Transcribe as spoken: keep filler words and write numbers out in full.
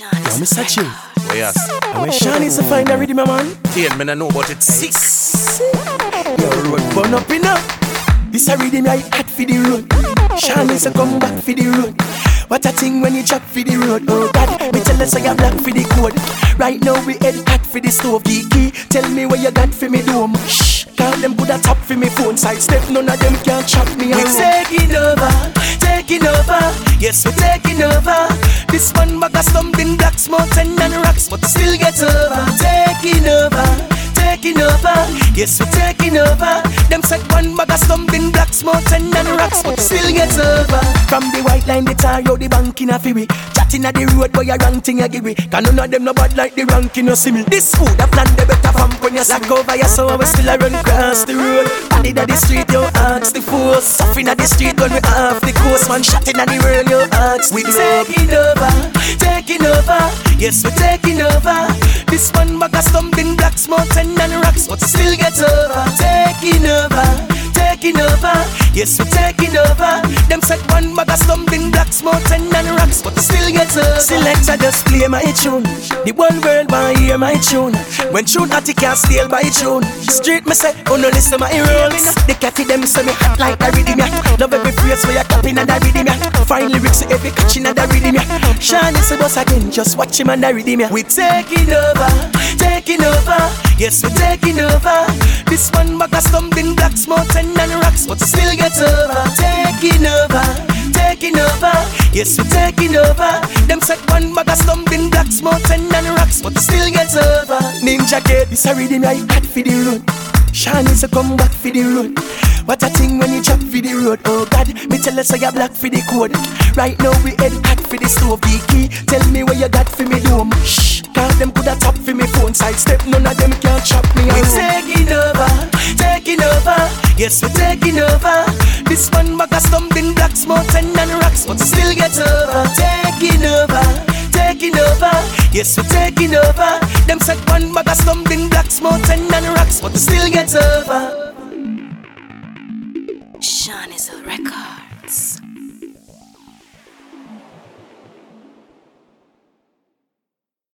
Yo, Mister J. Oh, yes. And when Sean is to find a rhythm, man. Ten, man, I know about it. Six. Yo, road burn up enough. This a rhythm I hot for the road. Sean is to come back for the road. What a thing when you chop for the road. Oh God, me tell us I black for the code. Right now we head hot for the stove. Kiki, tell me what you got for me dome. Shh, call them good at top for me phone. Side step, none of them can chop me. We taking over, taking over. Yes, we taking over. This one bag of stumbling blocks, mountain and rocks, but still get over. Taking over, taking over. Yes, we taking over. Them said one bag of stumbling blocks, mountain and rocks, but still get over. From the white line, the tar out the bank in a ferry. Chatting at the road, boy, a wrong thing I give me. Cause none of them no bad like the ranking, no see me. This food, I plan the better from when you slack over your soul, we still a run across the road. Body at the street, you ask the force. Suffering at the street, when we off the coast. Man, shotting at the world, you ask. We taking over, taking over. Yes, we taking over. This one bag of stumbling blocks, mountain and rocks, but still get over. Taking over, taking over. Yes, we taking over. Them said one bag of stumbling blocks, mountain and rocks, but still get over. Selector just play my tune. The one world want hear my tune. When tune that you can't steal by tune. Street me say, oh no listen my rules. The catty them say me hot like a rhythm ya. Love every phrase where you clapping and a rhythm ya. Find lyrics every catching and a rhythm ya. Sean is a boss again, just watch him and a rhythm ya. We taking over, taking over. Yes, we taking over. This one bag of stumbling blocks, mountain and rocks, but still get over. Taking over, taking over. Yes, we taking over. Them said one bag of stumbling blocks, mountain and rocks, but still get over. Ninja Kid, this a rhythm I hot for the road. Sean is a come back for the road. What a thing when you chop for the road. Oh God, me tell us I you black for the code. Right now we head hot for the stove. Kiki, tell me what you got for me dome. Shh, call them good at top for me phone. Side step, none of them can chop me. We taking over, taking over. Yes, we taking over. This one bag of stumbling blocks, mountain and rocks, but still get over. Taking over, taking over. Yes, we taking over. Them said one bag of stumbling blocks, mountain and rocks, but still get over. Sean is a Records.